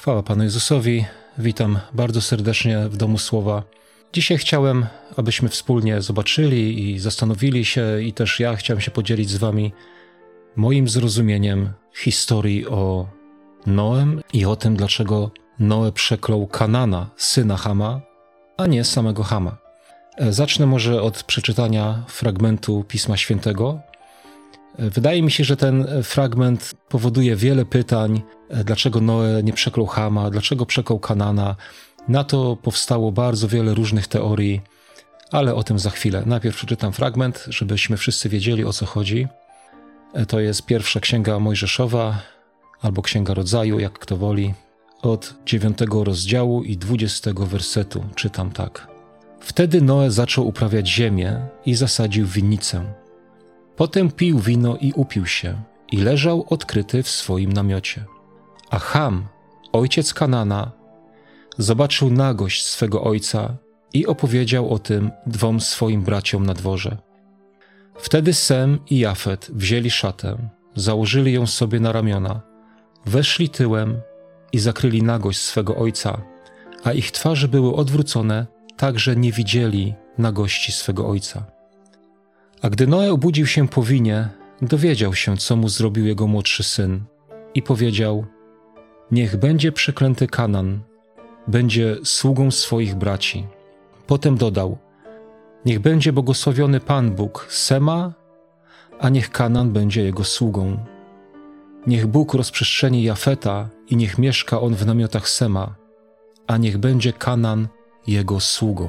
Chwała Panu Jezusowi. Witam bardzo serdecznie w Domu Słowa. Dzisiaj chciałem, abyśmy wspólnie zobaczyli i zastanowili się, i też ja chciałem się podzielić z Wami moim zrozumieniem historii o Noem i o tym, dlaczego Noe przeklął Kanana, syna Chama, a nie samego Chama. Zacznę może od przeczytania fragmentu Pisma Świętego. Wydaje mi się, że ten fragment powoduje wiele pytań, dlaczego Noe nie przeklął Chama, dlaczego przeklął Kanana. Na to powstało bardzo wiele różnych teorii, ale o tym za chwilę. Najpierw przeczytam fragment, żebyśmy wszyscy wiedzieli, o co chodzi. To jest pierwsza Księga Mojżeszowa, albo Księga Rodzaju, jak kto woli, od 9 rozdziału i 20 wersetu. Czytam tak. Wtedy Noe zaczął uprawiać ziemię i zasadził winnicę. Potem pił wino i upił się i leżał odkryty w swoim namiocie. A Cham, ojciec Kanana, zobaczył nagość swego ojca i opowiedział o tym dwom swoim braciom na dworze. Wtedy Sem i Jafet wzięli szatę, założyli ją sobie na ramiona, weszli tyłem i zakryli nagość swego ojca, a ich twarze były odwrócone, tak że nie widzieli nagości swego ojca. A gdy Noe obudził się po winie, dowiedział się, co mu zrobił jego młodszy syn i powiedział: niech będzie przeklęty Kanan, będzie sługą swoich braci. Potem dodał: niech będzie błogosławiony Pan Bóg Sema, a niech Kanan będzie jego sługą. Niech Bóg rozprzestrzeni Jafeta i niech mieszka on w namiotach Sema, a niech będzie Kanan jego sługą.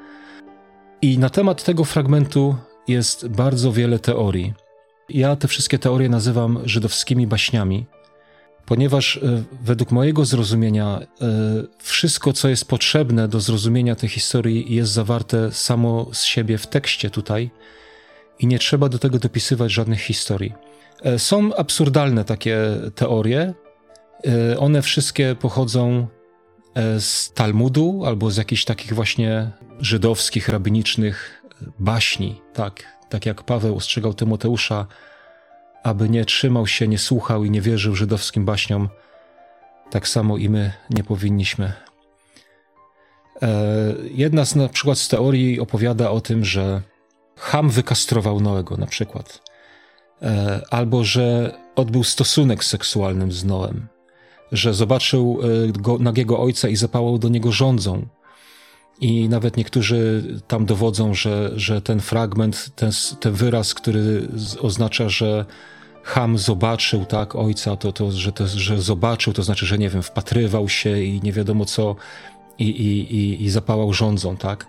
I na temat tego fragmentu jest bardzo wiele teorii. Ja te wszystkie teorie nazywam żydowskimi baśniami, ponieważ według mojego zrozumienia wszystko, co jest potrzebne do zrozumienia tej historii, jest zawarte samo z siebie w tekście tutaj i nie trzeba do tego dopisywać żadnych historii. Są absurdalne takie teorie. One wszystkie pochodzą z Talmudu albo z jakichś takich właśnie żydowskich, rabinicznych baśni. Tak jak Paweł ostrzegał Tymoteusza, aby nie trzymał się, nie słuchał i nie wierzył żydowskim baśniom, tak samo i my nie powinniśmy. Jedna na przykład z teorii opowiada o tym, że Cham wykastrował Noego na przykład, albo że odbył stosunek seksualny z Noem, że zobaczył nagiego ojca i zapałał do niego żądzą. I nawet niektórzy tam dowodzą, że ten fragment, ten wyraz, który oznacza, że Cham zobaczył ojca, że zobaczył, to znaczy, że nie wiem, wpatrywał się i nie wiadomo co i zapałał żądzą, tak?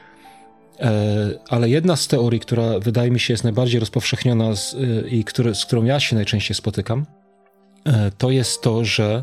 Ale jedna z teorii, która wydaje mi się jest najbardziej rozpowszechniona z którą ja się najczęściej spotykam, to jest to, że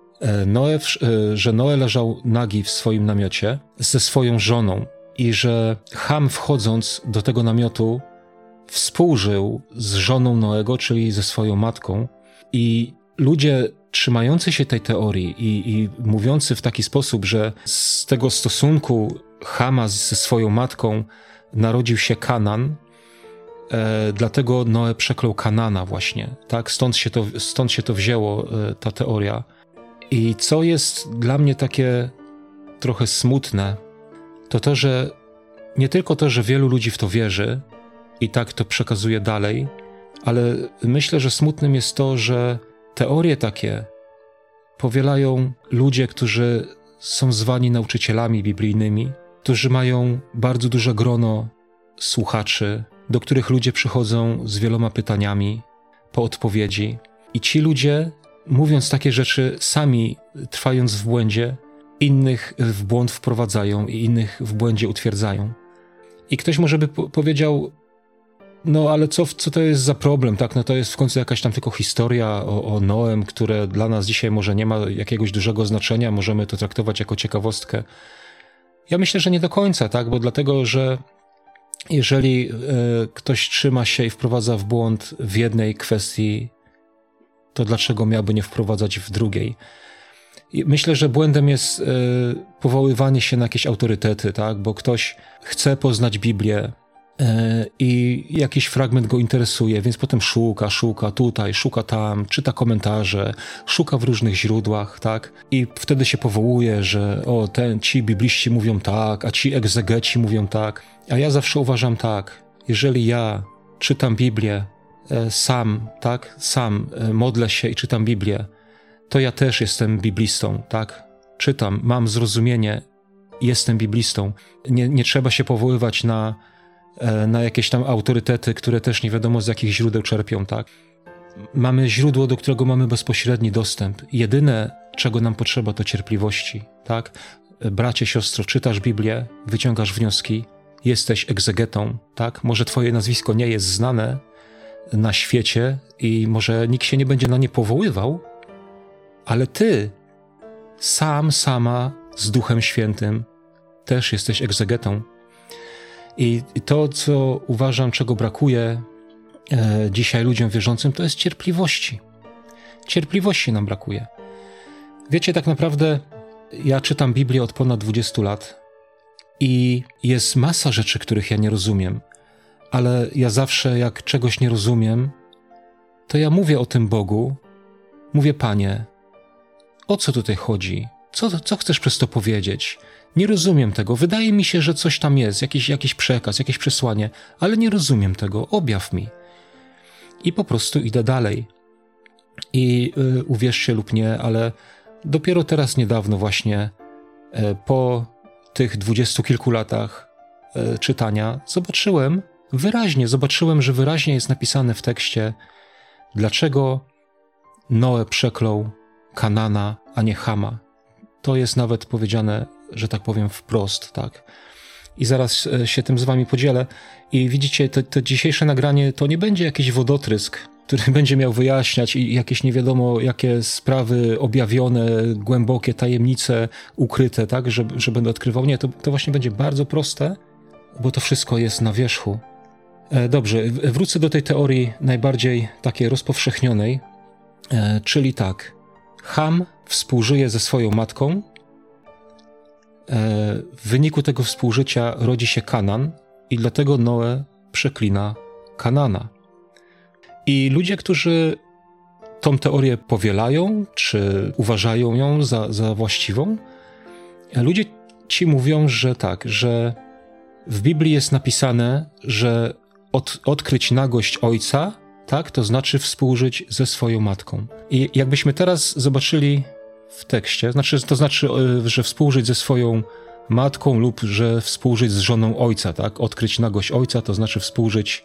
Noe leżał nagi w swoim namiocie ze swoją żoną i że Cham, wchodząc do tego namiotu, współżył z żoną Noego, czyli ze swoją matką, i ludzie trzymający się tej teorii i mówiący w taki sposób, że z tego stosunku Chama ze swoją matką narodził się Kanan, dlatego Noe przeklął Kanana właśnie, tak? Stąd się to wzięło, ta teoria. I co jest dla mnie takie trochę smutne, to, że nie tylko to, że wielu ludzi w to wierzy i tak to przekazuje dalej, ale myślę, że smutnym jest to, że teorie takie powielają ludzie, którzy są zwani nauczycielami biblijnymi, którzy mają bardzo duże grono słuchaczy, do których ludzie przychodzą z wieloma pytaniami po odpowiedzi. I ci ludzie, mówiąc takie rzeczy, sami trwając w błędzie, innych w błąd wprowadzają i innych w błędzie utwierdzają. I ktoś może by powiedział: no ale co to jest za problem, tak? No to jest w końcu jakaś tam tylko historia o Noem, które dla nas dzisiaj może nie ma jakiegoś dużego znaczenia, możemy to traktować jako ciekawostkę. Ja myślę, że nie do końca, tak? Bo dlatego, że jeżeli ktoś trzyma się i wprowadza w błąd w jednej kwestii, to dlaczego miałby nie wprowadzać w drugiej? I myślę, że błędem jest powoływanie się na jakieś autorytety, tak? Bo ktoś chce poznać Biblię i jakiś fragment go interesuje, więc potem szuka tutaj, szuka tam, czyta komentarze, szuka w różnych źródłach, tak? I wtedy się powołuje, że ci bibliści mówią tak, a ci egzegeci mówią tak. A ja zawsze uważam tak, jeżeli ja czytam Biblię sam, tak? Sam modlę się i czytam Biblię, to ja też jestem biblistą, tak? Czytam, mam zrozumienie, jestem biblistą. Nie trzeba się powoływać na jakieś tam autorytety, które też nie wiadomo z jakich źródeł czerpią, tak? Mamy źródło, do którego mamy bezpośredni dostęp. Jedyne, czego nam potrzeba, to cierpliwości, tak? Bracie, siostro, czytasz Biblię, wyciągasz wnioski, jesteś egzegetą, tak? Może twoje nazwisko nie jest znane na świecie i może nikt się nie będzie na nie powoływał, ale ty sama z Duchem Świętym też jesteś egzegetą. I to, co uważam, czego brakuje dzisiaj ludziom wierzącym, to jest cierpliwości. Cierpliwości nam brakuje. Wiecie, tak naprawdę ja czytam Biblię od ponad 20 lat i jest masa rzeczy, których ja nie rozumiem, ale ja zawsze, jak czegoś nie rozumiem, to ja mówię o tym Bogu, mówię: Panie, o co tutaj chodzi? Co chcesz przez to powiedzieć? Nie rozumiem tego. Wydaje mi się, że coś tam jest, jakiś przekaz, jakieś przesłanie, ale nie rozumiem tego. Objaw mi. I po prostu idę dalej. I uwierzcie lub nie, ale dopiero teraz niedawno właśnie, po tych 20 kilku latach czytania, zobaczyłem, że wyraźnie jest napisane w tekście, dlaczego Noe przeklął Kanana, a nie Chama. To jest nawet powiedziane, że tak powiem, wprost, tak. I zaraz się tym z wami podzielę. I widzicie, to dzisiejsze nagranie to nie będzie jakiś wodotrysk, który będzie miał wyjaśniać i jakieś nie wiadomo jakie sprawy objawione, głębokie tajemnice ukryte, tak, że będę odkrywał. Nie, to właśnie będzie bardzo proste, bo to wszystko jest na wierzchu. Dobrze, wrócę do tej teorii najbardziej takiej rozpowszechnionej, czyli tak. Cham współżyje ze swoją matką. W wyniku tego współżycia rodzi się Kanan i dlatego Noe przeklina Kanana. I ludzie, którzy tą teorię powielają, czy uważają ją za właściwą, ludzie ci mówią, że tak, że w Biblii jest napisane, że odkryć nagość ojca, tak, to znaczy współżyć ze swoją matką. I jakbyśmy teraz zobaczyli w tekście, to znaczy, że współżyć ze swoją matką lub że współżyć z żoną ojca, tak? Odkryć nagość ojca to znaczy współżyć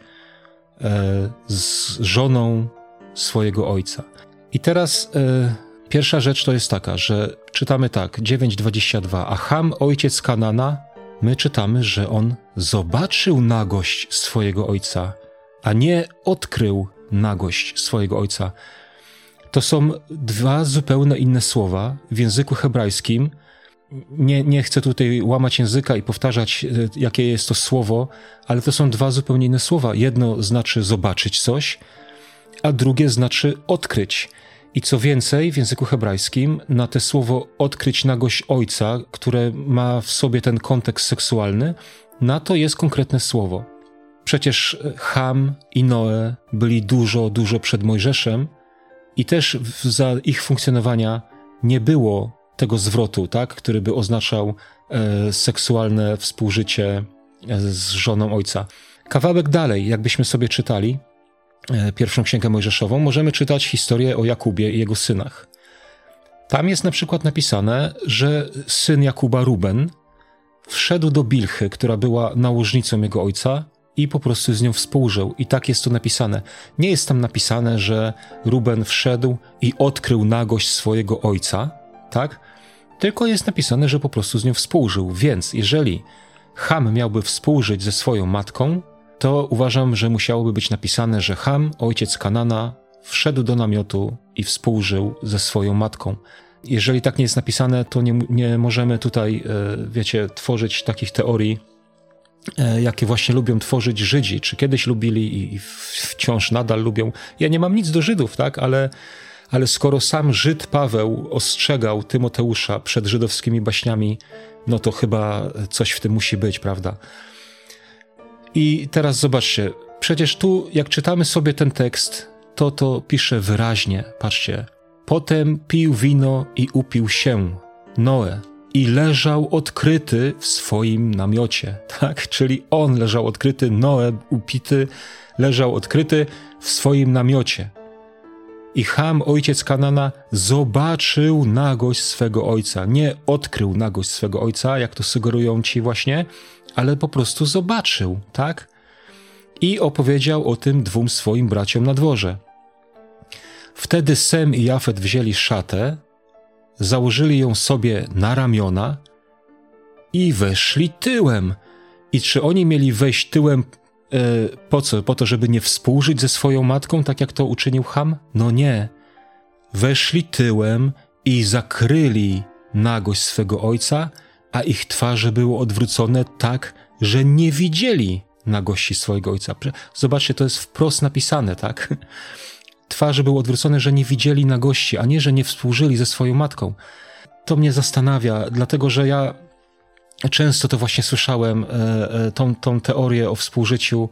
z żoną swojego ojca. I teraz pierwsza rzecz to jest taka, że czytamy tak, 9:22, a Cham, ojciec Kanana, my czytamy, że on zobaczył nagość swojego ojca, a nie odkrył nagość swojego ojca. To są dwa zupełnie inne słowa w języku hebrajskim. Nie chcę tutaj łamać języka i powtarzać, jakie jest to słowo, ale to są dwa zupełnie inne słowa. Jedno znaczy zobaczyć coś, a drugie znaczy odkryć. I co więcej, w języku hebrajskim na to słowo odkryć nagość ojca, które ma w sobie ten kontekst seksualny, na to jest konkretne słowo. Przecież Cham i Noe byli dużo przed Mojżeszem i też za ich funkcjonowania nie było tego zwrotu, tak, który by oznaczał seksualne współżycie z żoną ojca. Kawałek dalej, jakbyśmy sobie czytali pierwszą księgę mojżeszową, możemy czytać historię o Jakubie i jego synach. Tam jest na przykład napisane, że syn Jakuba, Ruben, wszedł do Bilchy, która była nałożnicą jego ojca, i po prostu z nią współżył. I tak jest to napisane. Nie jest tam napisane, że Ruben wszedł i odkrył nagość swojego ojca, tak? Tylko jest napisane, że po prostu z nią współżył. Więc jeżeli Cham miałby współżyć ze swoją matką, to uważam, że musiałoby być napisane, że Cham, ojciec Kanana, wszedł do namiotu i współżył ze swoją matką. Jeżeli tak nie jest napisane, to nie możemy tutaj, tworzyć takich teorii, jakie właśnie lubią tworzyć Żydzi, czy kiedyś lubili i wciąż nadal lubią. Ja nie mam nic do Żydów, tak, ale skoro sam Żyd Paweł ostrzegał Tymoteusza przed żydowskimi baśniami, no to chyba coś w tym musi być, prawda? I teraz zobaczcie, przecież tu jak czytamy sobie ten tekst, to pisze wyraźnie, patrzcie. Potem pił wino i upił się Noe i leżał odkryty w swoim namiocie, tak? Czyli on leżał odkryty, Noe upity, leżał odkryty w swoim namiocie. I Cham, ojciec Kanana, zobaczył nagość swego ojca. Nie odkrył nagość swego ojca, jak to sugerują ci właśnie, ale po prostu zobaczył, tak? I opowiedział o tym 2 swoim braciom na dworze. Wtedy Sem i Jafet wzięli szatę, założyli ją sobie na ramiona i weszli tyłem. I czy oni mieli wejść tyłem po co? Po to, żeby nie współżyć ze swoją matką, tak jak to uczynił Cham? No nie. Weszli tyłem i zakryli nagość swego ojca, a ich twarze były odwrócone tak, że nie widzieli nagości swojego ojca. Zobaczcie, to jest wprost napisane, tak? Twarze były odwrócone, że nie widzieli nagości, a nie, że nie współżyli ze swoją matką. To mnie zastanawia, dlatego że ja często to właśnie słyszałem, tą teorię o współżyciu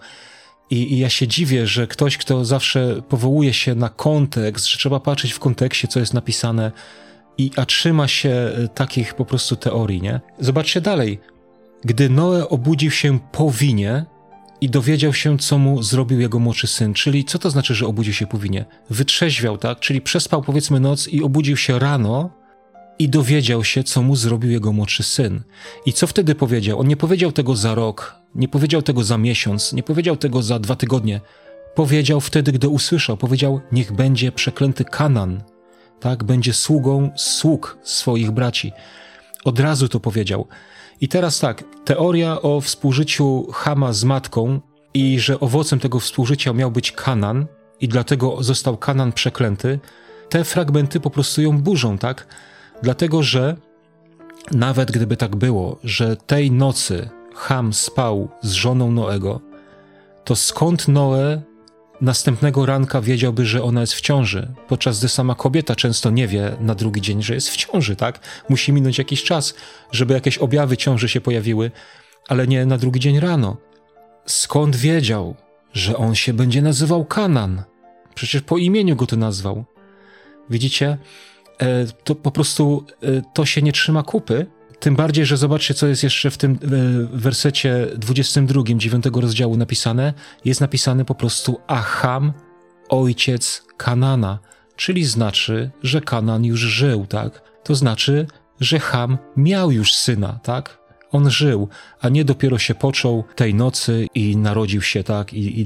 i ja się dziwię, że ktoś, kto zawsze powołuje się na kontekst, że trzeba patrzeć w kontekście, co jest napisane, a trzyma się takich po prostu teorii, nie? Zobaczcie dalej. Gdy Noe obudził się po winie i dowiedział się, co mu zrobił jego młodszy syn. Czyli co to znaczy, że obudził się po winie? Wytrzeźwiał, tak? Czyli przespał powiedzmy noc i obudził się rano i dowiedział się, co mu zrobił jego młodszy syn. I co wtedy powiedział? On nie powiedział tego za rok, nie powiedział tego za miesiąc, nie powiedział tego za 2 tygodnie. Powiedział wtedy, gdy usłyszał. Powiedział, niech będzie przeklęty Kanan, tak? Będzie sługą sług swoich braci. Od razu to powiedział. I teraz tak, teoria o współżyciu Chama z matką i że owocem tego współżycia miał być Kanan i dlatego został Kanan przeklęty, te fragmenty po prostu ją burzą, tak? Dlatego, że nawet gdyby tak było, że tej nocy Cham spał z żoną Noego, to skąd Noe następnego ranka wiedziałby, że ona jest w ciąży, podczas gdy sama kobieta często nie wie na drugi dzień, że jest w ciąży, tak? Musi minąć jakiś czas, żeby jakieś objawy ciąży się pojawiły, ale nie na drugi dzień rano. Skąd wiedział, że on się będzie nazywał Kanan? Przecież po imieniu go to nazwał. Widzicie? To po prostu to się nie trzyma kupy. Tym bardziej, że zobaczcie, co jest jeszcze w tym wersecie 22, 9 rozdziału napisane. Jest napisane po prostu Cham, ojciec Kanana, czyli znaczy, że Kanan już żył, tak? To znaczy, że Cham miał już syna, tak? On żył, a nie dopiero się począł tej nocy i narodził się, tak? I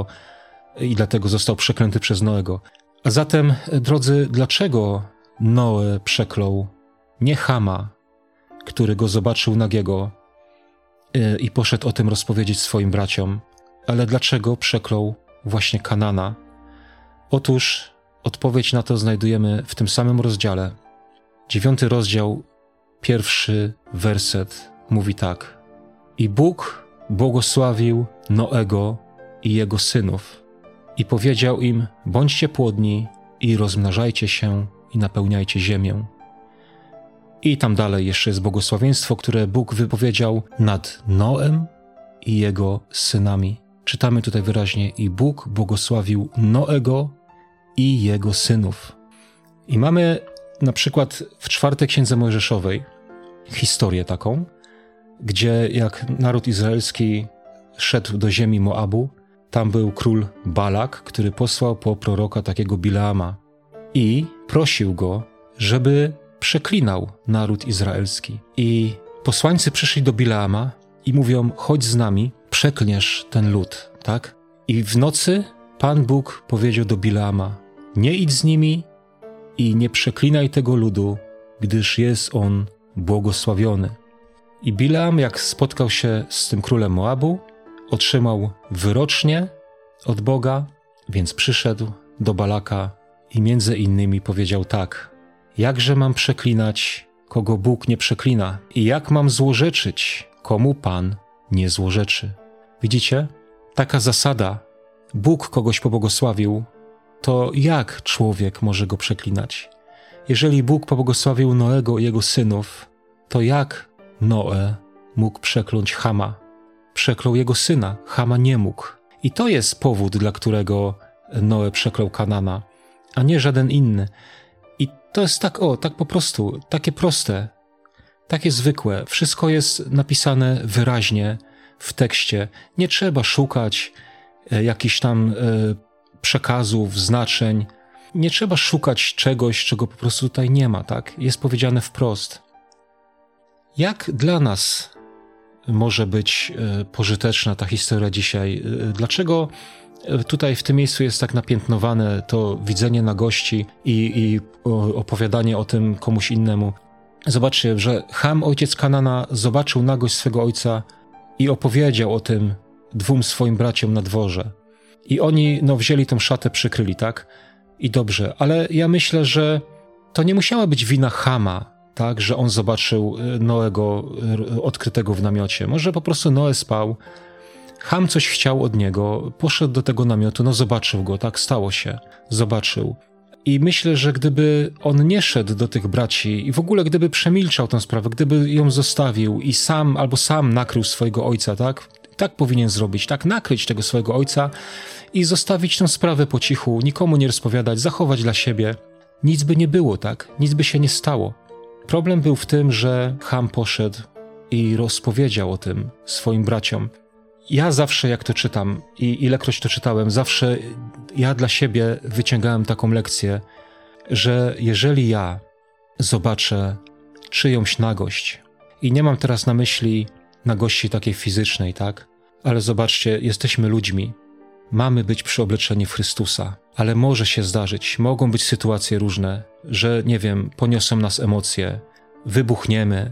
dlatego został przeklęty przez Noego. A zatem, drodzy, dlaczego Noe przeklął nie Chama, który go zobaczył nagiego i poszedł o tym rozpowiedzieć swoim braciom, ale dlaczego przeklął właśnie Kanana? Otóż odpowiedź na to znajdujemy w tym samym rozdziale. 9 rozdział, 1 werset mówi tak. I Bóg błogosławił Noego i jego synów i powiedział im, bądźcie płodni i rozmnażajcie się i napełniajcie ziemię. I tam dalej jeszcze jest błogosławieństwo, które Bóg wypowiedział nad Noem i jego synami. Czytamy tutaj wyraźnie, i Bóg błogosławił Noego i jego synów. I mamy na przykład w 4 Księdze Mojżeszowej historię taką, gdzie jak naród izraelski szedł do ziemi Moabu, tam był król Balak, który posłał po proroka takiego Bileama i prosił go, żeby przeklinał naród izraelski. I posłańcy przyszli do Bileama i mówią, chodź z nami, przeklniesz ten lud, tak? I w nocy Pan Bóg powiedział do Bileama, nie idź z nimi i nie przeklinaj tego ludu, gdyż jest on błogosławiony. I Bileam, jak spotkał się z tym królem Moabu, otrzymał wyrocznie od Boga, więc przyszedł do Balaka i między innymi powiedział tak, jakże mam przeklinać, kogo Bóg nie przeklina i jak mam złorzeczyć, komu Pan nie złorzeczy. Widzicie? Taka zasada, Bóg kogoś pobłogosławił, to jak człowiek może go przeklinać? Jeżeli Bóg pobłogosławił Noego i jego synów, to jak Noe mógł przekląć Chama? przeklął jego syna. Chama nie mógł. I to jest powód, dla którego Noe przeklął Kanana, a nie żaden inny. I to jest tak po prostu, takie proste, takie zwykłe. Wszystko jest napisane wyraźnie w tekście. Nie trzeba szukać jakichś tam przekazów, znaczeń. Nie trzeba szukać czegoś, czego po prostu tutaj nie ma, tak? Jest powiedziane wprost. Jak dla nas może być pożyteczna ta historia dzisiaj? Dlaczego tutaj w tym miejscu jest tak napiętnowane to widzenie nagości i opowiadanie o tym komuś innemu? Zobaczcie, że Cham, ojciec Kanana, zobaczył nagość swego ojca i opowiedział o tym 2 swoim braciom na dworze. I oni wzięli tą szatę, przykryli, tak? I dobrze, ale ja myślę, że to nie musiała być wina Chama, tak? Że on zobaczył Noego odkrytego w namiocie. Może po prostu Noe spał, Cham coś chciał od niego, poszedł do tego namiotu, zobaczył go, tak? Stało się, zobaczył. I myślę, że gdyby on nie szedł do tych braci i w ogóle gdyby przemilczał tę sprawę, gdyby ją zostawił i sam nakrył swojego ojca, tak? Tak powinien zrobić, tak? Nakryć tego swojego ojca i zostawić tę sprawę po cichu, nikomu nie rozpowiadać, zachować dla siebie. Nic by nie było, tak? Nic by się nie stało. Problem był w tym, że Cham poszedł i rozpowiedział o tym swoim braciom. Ja zawsze, jak to czytam i ilekroć to czytałem, zawsze ja dla siebie wyciągałem taką lekcję, że jeżeli ja zobaczę czyjąś nagość, i nie mam teraz na myśli nagości takiej fizycznej, tak? Ale zobaczcie, jesteśmy ludźmi, mamy być przyobleczeni w Chrystusa, ale może się zdarzyć, mogą być sytuacje różne, że, nie wiem, poniosą nas emocje, wybuchniemy,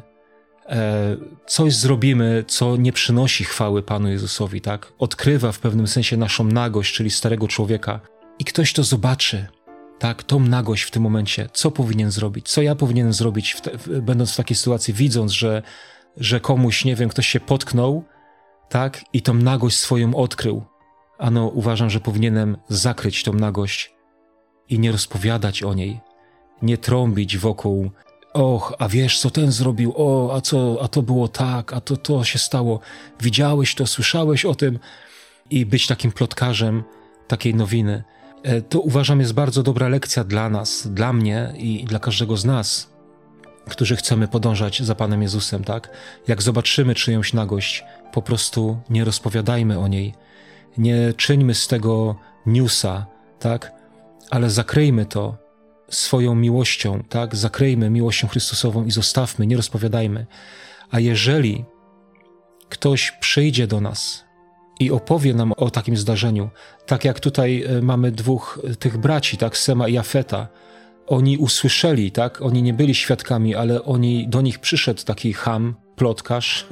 coś zrobimy, co nie przynosi chwały Panu Jezusowi, tak? Odkrywa w pewnym sensie naszą nagość, czyli starego człowieka. I ktoś to zobaczy, tak? Tą nagość w tym momencie. Co powinien zrobić? Co ja powinienem zrobić, będąc w takiej sytuacji, widząc, że komuś, nie wiem, ktoś się potknął, tak? I tą nagość swoją odkrył. Uważam, że powinienem zakryć tą nagość i nie rozpowiadać o niej. Nie trąbić wokół: och, a wiesz, co ten zrobił, a to było tak, a to się stało, widziałeś to, słyszałeś o tym, i być takim plotkarzem takiej nowiny. To uważam jest bardzo dobra lekcja dla nas, dla mnie i dla każdego z nas, którzy chcemy podążać za Panem Jezusem, tak? Jak zobaczymy czyjąś nagość, po prostu nie rozpowiadajmy o niej, nie czyńmy z tego newsa, tak? Ale zakryjmy to swoją miłością, tak? Zakryjmy miłością Chrystusową i zostawmy, nie rozpowiadajmy. A jeżeli ktoś przyjdzie do nas i opowie nam o takim zdarzeniu, tak jak tutaj mamy 2 tych braci, tak? Sema i Jafeta, oni usłyszeli, tak? Oni nie byli świadkami, ale do nich przyszedł taki Cham, plotkarz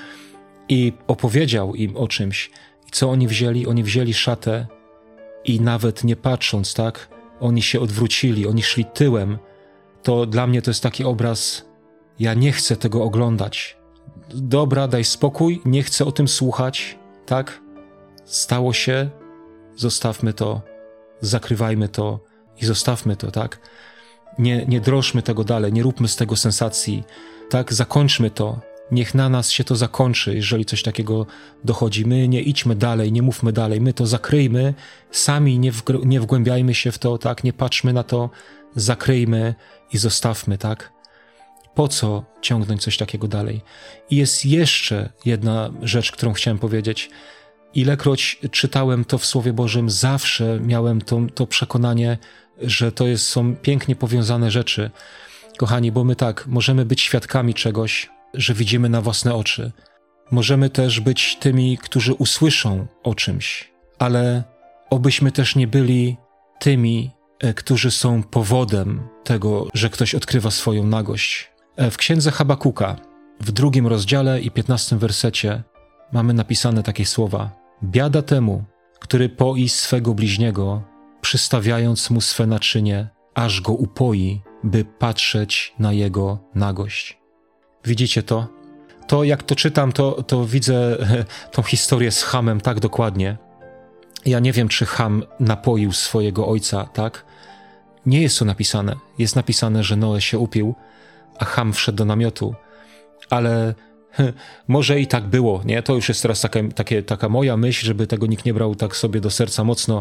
i opowiedział im o czymś. I co oni wzięli? Oni wzięli szatę i nawet nie patrząc, tak? Oni się odwrócili, oni szli tyłem. To dla mnie to jest taki obraz: ja nie chcę tego oglądać. Dobra, daj spokój, nie chcę o tym słuchać, tak? Stało się, zostawmy to, zakrywajmy to i zostawmy to, tak? Nie drożmy tego dalej, nie róbmy z tego sensacji, tak? Zakończmy to. Niech na nas się to zakończy, jeżeli coś takiego dochodzi. My nie idźmy dalej, nie mówmy dalej, my to zakryjmy, sami nie wgłębiajmy się w to, tak? Nie patrzmy na to, zakryjmy i zostawmy, tak? Po co ciągnąć coś takiego dalej? I jest jeszcze jedna rzecz, którą chciałem powiedzieć. Ilekroć czytałem to w Słowie Bożym, zawsze miałem to przekonanie, że to są pięknie powiązane rzeczy. Kochani, bo my tak, możemy być świadkami czegoś, że widzimy na własne oczy. Możemy też być tymi, którzy usłyszą o czymś, ale obyśmy też nie byli tymi, którzy są powodem tego, że ktoś odkrywa swoją nagość. W księdze Habakuka, w 2 rozdziale i 15 wersecie mamy napisane takie słowa: biada temu, który poi swego bliźniego, przystawiając mu swe naczynie, aż go upoi, by patrzeć na jego nagość. Widzicie to? To jak to czytam, to widzę tą historię z Chamem tak dokładnie. Ja nie wiem, czy Cham napoił swojego ojca, tak? Nie jest to napisane. Jest napisane, że Noe się upił, a Cham wszedł do namiotu. Ale Może i tak było, nie? To już jest teraz taka moja myśl, żeby tego nikt nie brał tak sobie do serca mocno,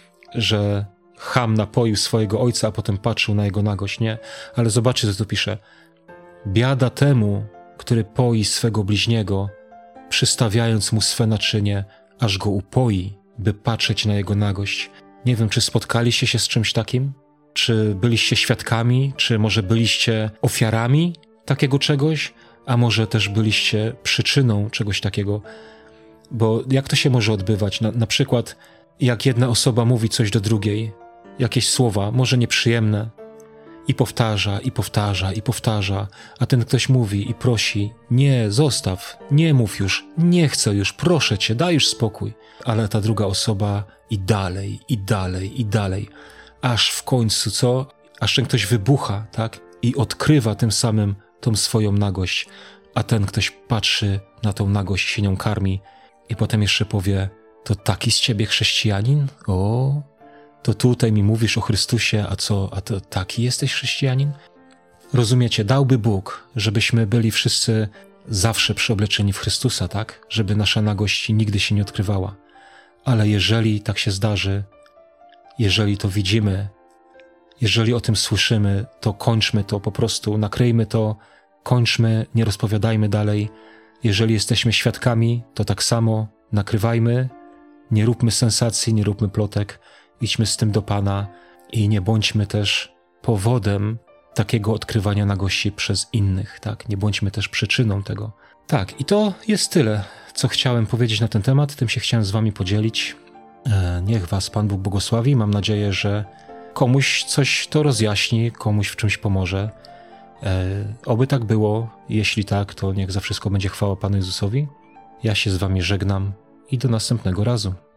że Cham napoił swojego ojca, a potem patrzył na jego nagość, nie? Ale zobaczcie, co tu pisze. Biada temu, który poi swego bliźniego, przystawiając mu swe naczynie, aż go upoi, by patrzeć na jego nagość. Nie wiem, czy spotkaliście się z czymś takim? Czy byliście świadkami? Czy może byliście ofiarami takiego czegoś? A może też byliście przyczyną czegoś takiego? Bo jak to się może odbywać? Na przykład, jak jedna osoba mówi coś do drugiej, jakieś słowa, może nieprzyjemne, i powtarza, i powtarza, i powtarza, a ten ktoś mówi i prosi, nie, zostaw, nie mów już, nie chcę już, proszę cię, daj już spokój. Ale ta druga osoba i dalej, i dalej, i dalej, aż w końcu, co? Aż ten ktoś wybucha, tak? I odkrywa tym samym tą swoją nagość, a ten ktoś patrzy na tą nagość, się nią karmi i potem jeszcze powie, to taki z ciebie chrześcijanin? O, to tutaj mi mówisz o Chrystusie, a co, a to taki jesteś chrześcijanin? Rozumiecie, dałby Bóg, żebyśmy byli wszyscy zawsze przeobleczeni w Chrystusa, tak? Żeby nasza nagość nigdy się nie odkrywała. Ale jeżeli tak się zdarzy, jeżeli to widzimy, jeżeli o tym słyszymy, to kończmy to po prostu, nakryjmy to, kończmy, nie rozpowiadajmy dalej. Jeżeli jesteśmy świadkami, to tak samo nakrywajmy, nie róbmy sensacji, nie róbmy plotek, idźmy z tym do Pana i nie bądźmy też powodem takiego odkrywania nagości przez innych, tak? Nie bądźmy też przyczyną tego. Tak, i to jest tyle, co chciałem powiedzieć na ten temat, tym się chciałem z wami podzielić. Niech was Pan Bóg błogosławi, mam nadzieję, że komuś coś to rozjaśni, komuś w czymś pomoże. Oby tak było, jeśli tak, to niech za wszystko będzie chwała Panu Jezusowi. Ja się z wami żegnam i do następnego razu.